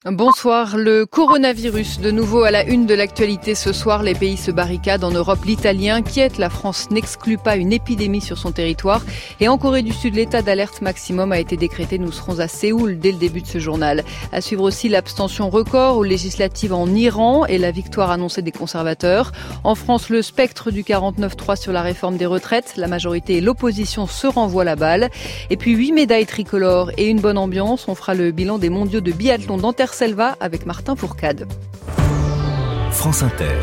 Bonsoir. Le coronavirus, de nouveau à la une de l'actualité ce soir. Les pays se barricadent. En Europe, l'Italie inquiète. La France n'exclut pas une épidémie sur son territoire. Et en Corée du Sud, l'état d'alerte maximum a été décrété. Nous serons à Séoul dès le début de ce journal. À suivre aussi l'abstention record aux législatives en Iran et la victoire annoncée des conservateurs. En France, le spectre du 49-3 sur la réforme des retraites. La majorité et l'opposition se renvoient la balle. Et puis 8 médailles tricolores et une bonne ambiance. On fera le bilan des mondiaux de biathlon d'Anterselva avec Martin Fourcade. France Inter.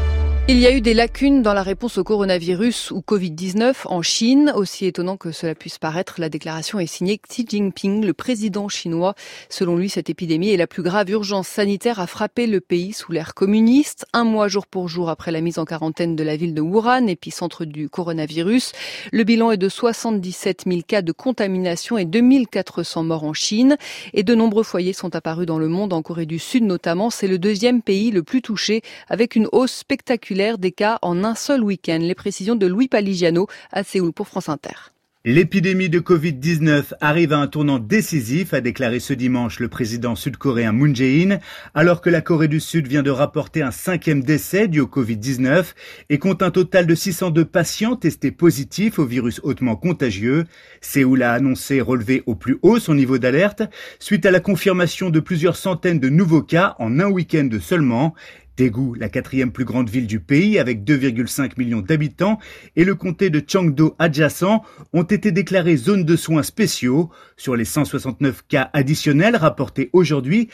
Il y a eu des lacunes dans la réponse au coronavirus ou Covid-19 en Chine. Aussi étonnant que cela puisse paraître, la déclaration est signée Xi Jinping, le président chinois. Selon lui, cette épidémie est la plus grave urgence sanitaire à frapper le pays sous l'ère communiste. 1 mois jour pour jour après la mise en quarantaine de la ville de Wuhan, épicentre du coronavirus. Le bilan est de 77 000 cas de contamination et 2400 morts en Chine. Et de nombreux foyers sont apparus dans le monde, en Corée du Sud notamment. C'est le deuxième pays le plus touché, avec une hausse spectaculaire des cas en un seul week-end. Les précisions de Louis Paligiano à Séoul pour France Inter. L'épidémie de Covid-19 arrive à un tournant décisif, a déclaré ce dimanche le président sud-coréen Moon Jae-in, alors que la Corée du Sud vient de rapporter un 5e décès dû au Covid-19 et compte un total de 602 patients testés positifs au virus hautement contagieux. Séoul a annoncé relever au plus haut son niveau d'alerte suite à la confirmation de plusieurs centaines de nouveaux cas en un week-end seulement. Daegu, la 4e plus grande ville du pays avec 2,5 millions d'habitants, et le comté de Cheongdo adjacent ont été déclarés zones de soins spéciaux. Sur les 169 cas additionnels rapportés aujourd'hui,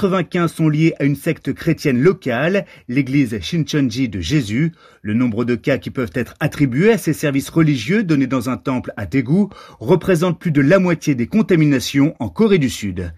95 sont liés à une secte chrétienne locale, l'église Shincheonji de Jésus. Le nombre de cas qui peuvent être attribués à ces services religieux donnés dans un temple à Daegu représente plus de la moitié des contaminations en Corée du Sud.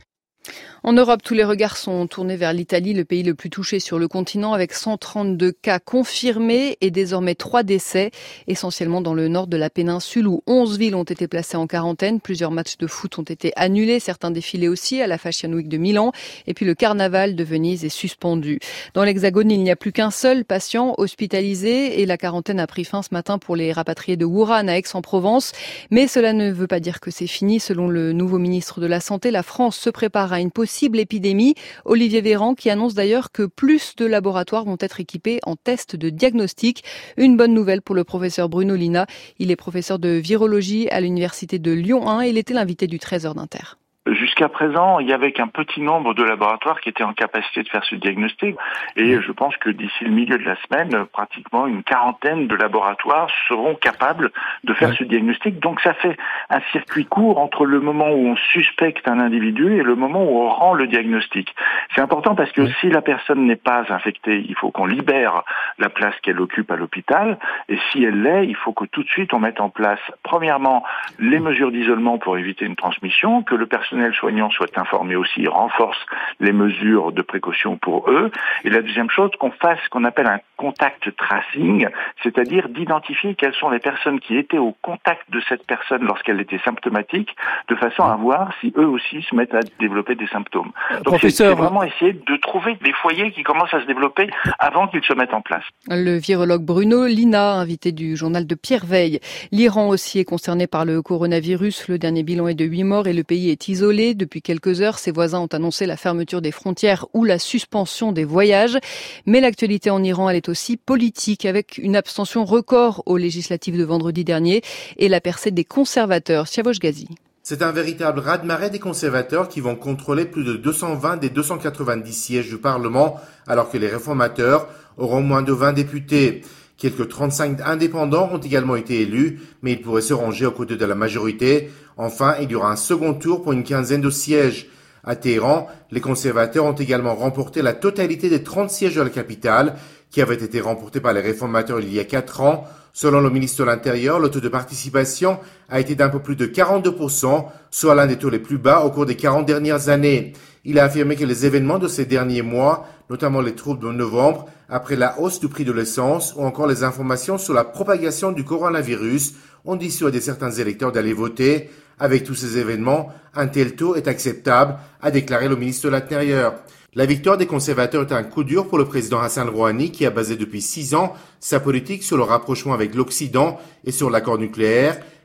En Europe, tous les regards sont tournés vers l'Italie, le pays le plus touché sur le continent, avec 132 cas confirmés et désormais 3 décès, essentiellement dans le nord de la péninsule où 11 villes ont été placées en quarantaine. Plusieurs matchs de foot ont été annulés, certains défilés aussi à la Fashion Week de Milan. Et puis le carnaval de Venise est suspendu. Dans l'Hexagone, il n'y a plus qu'un seul patient hospitalisé et la quarantaine a pris fin ce matin pour les rapatriés de Wuhan à Aix-en-Provence. Mais cela ne veut pas dire que c'est fini. Selon le nouveau ministre de la Santé, la France se prépare à une possible épidémie. Olivier Véran qui annonce d'ailleurs que plus de laboratoires vont être équipés en tests de diagnostic. Une bonne nouvelle pour le professeur Bruno Lina. Il est professeur de virologie à l'université de Lyon 1 et il était l'invité du 13h d'Inter. Jusqu'à présent, il y avait qu'un petit nombre de laboratoires qui étaient en capacité de faire ce diagnostic. Et je pense que d'ici le milieu de la semaine, pratiquement une quarantaine de laboratoires seront capables de faire ce diagnostic. Donc ça fait un circuit court entre le moment où on suspecte un individu et le moment où on rend le diagnostic. C'est important parce que si la personne n'est pas infectée, il faut qu'on libère la place qu'elle occupe à l'hôpital. Et si elle l'est, il faut que tout de suite on mette en place, premièrement, les mesures d'isolement pour éviter une transmission, que le personnel soignant soit informé aussi, renforce les mesures de précaution pour eux. Et la deuxième chose, qu'on fasse ce qu'on appelle un contact tracing, c'est-à-dire d'identifier quelles sont les personnes qui étaient au contact de cette personne lorsqu'elle était symptomatique, de façon à voir si eux aussi se mettent à développer des symptômes. Donc c'est vraiment essayer de trouver des foyers qui commencent à se développer avant qu'ils se mettent en place. Le virologue Bruno Lina, invité du journal de Pierre Veille. L'Iran aussi est concerné par le coronavirus. Le dernier bilan est de 8 morts et le pays est isolé. Depuis quelques heures, ses voisins ont annoncé la fermeture des frontières ou la suspension des voyages. Mais l'actualité en Iran, elle est aussi politique, avec une abstention record aux législatives de vendredi dernier et la percée des conservateurs. Siavosh Ghazi. C'est un véritable raz-de-marée des conservateurs qui vont contrôler plus de 220 des 290 sièges du Parlement, alors que les réformateurs auront moins de 20 députés. Quelques 35 indépendants ont également été élus, mais ils pourraient se ranger aux côtés de la majorité. Enfin, il y aura un second tour pour une quinzaine de sièges. À Téhéran, les conservateurs ont également remporté la totalité des 30 sièges de la capitale, qui avaient été remportés par les réformateurs il y a 4 ans. Selon le ministre de l'Intérieur, le taux de participation a été d'un peu plus de 42%, soit l'un des taux les plus bas au cours des 40 dernières années. Il a affirmé que les événements de ces derniers mois, notamment les troubles de novembre, après la hausse du prix de l'essence ou encore les informations sur la propagation du coronavirus, ont dissuadé certains électeurs d'aller voter. Avec tous ces événements, un tel taux est acceptable, a déclaré le ministre de l'Intérieur. La victoire des conservateurs est un coup dur pour le président Hassan Rouhani qui a basé depuis 6 ans sa politique sur le rapprochement avec l'Occident et sur l'accord nucléaire.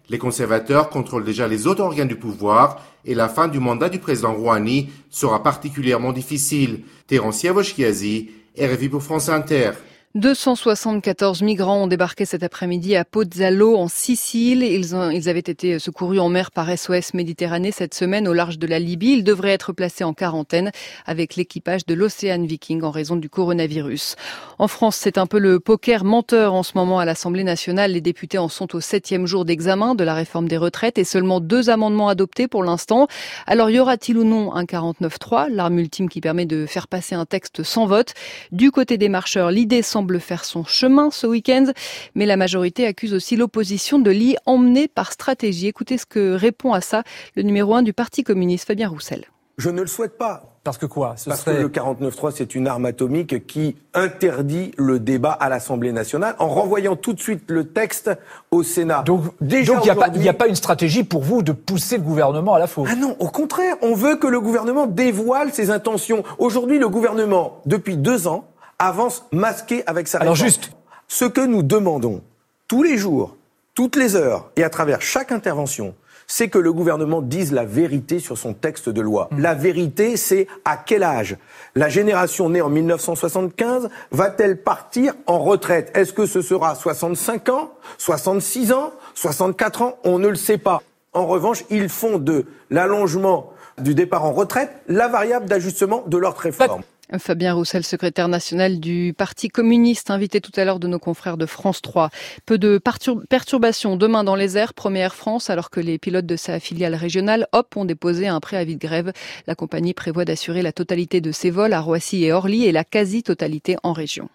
Les conservateurs contrôlent déjà les autres organes du pouvoir et la fin du mandat du président Rouhani sera particulièrement difficile. Terence Yavoshkiazi, RFI pour France Inter. 274 migrants ont débarqué cet après-midi à Pozzallo, en Sicile. Ils avaient été secourus en mer par SOS Méditerranée cette semaine au large de la Libye. Ils devraient être placés en quarantaine avec l'équipage de l'Ocean Viking en raison du coronavirus. En France, c'est un peu le poker menteur en ce moment à l'Assemblée nationale. Les députés en sont au 7e jour d'examen de la réforme des retraites et seulement 2 amendements adoptés pour l'instant. Alors, y aura-t-il ou non un 49.3, l'arme ultime qui permet de faire passer un texte sans vote? Du côté des marcheurs, l'idée semble faire son chemin ce week-end, mais la majorité accuse aussi l'opposition de l'y emmener par stratégie. Écoutez ce que répond à ça le numéro 1 du Parti communiste, Fabien Roussel. Je ne le souhaite pas. Parce que quoi? Que le 49.3, c'est une arme atomique qui interdit le débat à l'Assemblée nationale en renvoyant tout de suite le texte au Sénat. Donc il n'y a pas une stratégie pour vous de pousser le gouvernement à la faute? Ah non, au contraire, on veut que le gouvernement dévoile ses intentions. Aujourd'hui, le gouvernement, depuis 2 ans, avance masqué avec sa réforme. Alors juste, ce que nous demandons tous les jours, toutes les heures et à travers chaque intervention, c'est que le gouvernement dise la vérité sur son texte de loi. La vérité, c'est à quel âge la génération née en 1975 va-t-elle partir en retraite? Est-ce que ce sera 65 ans, 66 ans, 64 ans? On ne le sait pas. En revanche, ils font de l'allongement du départ en retraite la variable d'ajustement de leur réforme. Fabien Roussel, secrétaire national du Parti communiste, invité tout à l'heure de nos confrères de France 3. Peu de perturbations demain dans les airs, premier Air France, alors que les pilotes de sa filiale régionale, HOP, ont déposé un préavis de grève. La compagnie prévoit d'assurer la totalité de ses vols à Roissy et Orly et la quasi-totalité en région.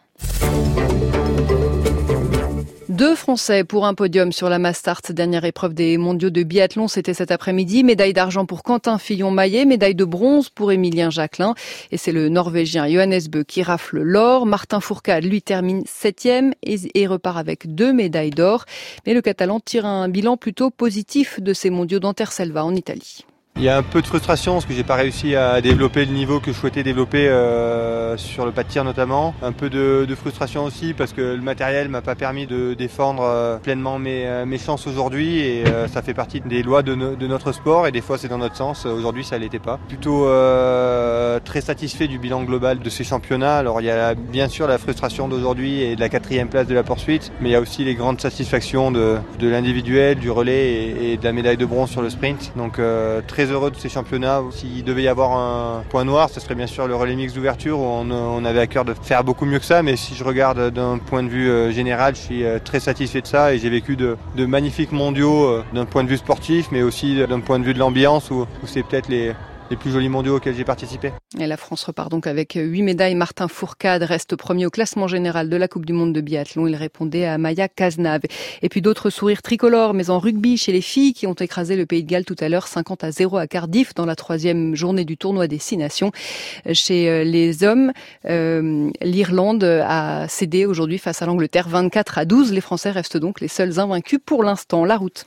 2 Français pour un podium sur la Mastart, dernière épreuve des mondiaux de biathlon, c'était cet après-midi. Médaille d'argent pour Quentin Fillon-Maillet, médaille de bronze pour Émilien Jacquelin. Et c'est le Norvégien Johannes Bø qui rafle l'or. Martin Fourcade, lui, termine 7e et repart avec 2 médailles d'or. Mais le Catalan tire un bilan plutôt positif de ces mondiaux d'Anterselva en Italie. Il y a un peu de frustration parce que j'ai pas réussi à développer le niveau que je souhaitais développer sur le pas de tir notamment. Un peu de frustration aussi parce que le matériel m'a pas permis de défendre pleinement mes chances aujourd'hui et ça fait partie des lois de notre sport et des fois c'est dans notre sens. Aujourd'hui ça l'était pas. Plutôt très satisfait du bilan global de ces championnats. Alors il y a bien sûr la frustration d'aujourd'hui et de la 4e place de la poursuite, mais il y a aussi les grandes satisfactions de l'individuel, du relais et de la médaille de bronze sur le sprint. Donc très heureux de ces championnats. S'il devait y avoir un point noir, ce serait bien sûr le relais mix d'ouverture où on avait à cœur de faire beaucoup mieux que ça, mais si je regarde d'un point de vue général, je suis très satisfait de ça et j'ai vécu de magnifiques mondiaux d'un point de vue sportif, mais aussi d'un point de vue de l'ambiance où c'est peut-être les plus jolis mondiaux auxquels j'ai participé. Et la France repart donc avec 8 médailles. Martin Fourcade reste premier au classement général de la Coupe du Monde de biathlon. Il répondait à Maya Cazenave. Et puis d'autres sourires tricolores, mais en rugby chez les filles qui ont écrasé le Pays de Galles tout à l'heure, 50-0 à Cardiff dans la 3e journée du tournoi des 6 nations. Chez les hommes, l'Irlande a cédé aujourd'hui face à l'Angleterre 24-12. Les Français restent donc les seuls invaincus pour l'instant. La route.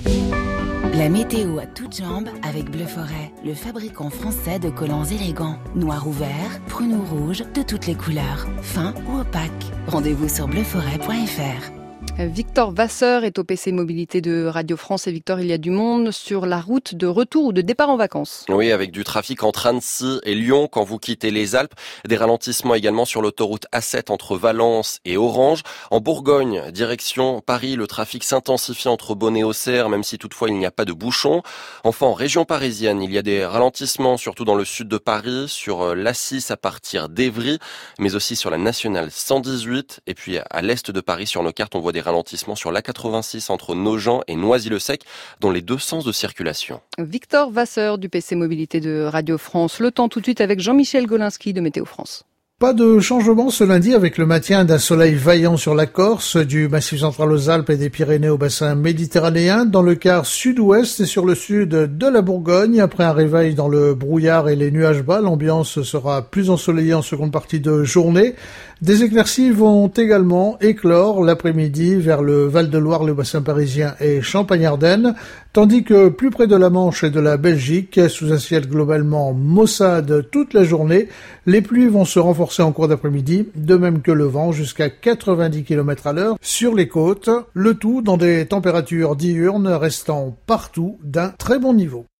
La météo à toutes jambes avec Bleu Forêt, le fabricant français de collants élégants. Noir ou vert, prune ou rouge, de toutes les couleurs, fin ou opaque. Rendez-vous sur bleuforêt.fr. Victor Vasseur est au PC Mobilité de Radio France. Et Victor, il y a du monde sur la route de retour ou de départ en vacances. Oui, avec du trafic entre Annecy et Lyon quand vous quittez les Alpes. Des ralentissements également sur l'autoroute A7 entre Valence et Orange. En Bourgogne, direction Paris, le trafic s'intensifie entre Beaune et Auxerre, même si toutefois il n'y a pas de bouchons. Enfin, en région parisienne, il y a des ralentissements, surtout dans le sud de Paris, sur l'A6 à partir d'Évry, mais aussi sur la nationale 118. Et puis à l'est de Paris, sur nos cartes, on voit des ralentissements sur l'A86 entre Nogent et Noisy-le-Sec dans les 2 sens de circulation. Victor Vasseur du PC Mobilité de Radio France. Le temps tout de suite avec Jean-Michel Golinski de Météo France. Pas de changement ce lundi avec le maintien d'un soleil vaillant sur la Corse, du Massif central aux Alpes et des Pyrénées au bassin méditerranéen, dans le quart sud-ouest et sur le sud de la Bourgogne. Après un réveil dans le brouillard et les nuages bas, l'ambiance sera plus ensoleillée en seconde partie de journée. Des éclaircies vont également éclore l'après-midi vers le Val-de-Loire, le bassin parisien et Champagne-Ardenne. Tandis que plus près de la Manche et de la Belgique, sous un ciel globalement maussade toute la journée, les pluies vont se renforcer en cours d'après-midi, de même que le vent jusqu'à 90 km/h sur les côtes, le tout dans des températures diurnes restant partout d'un très bon niveau.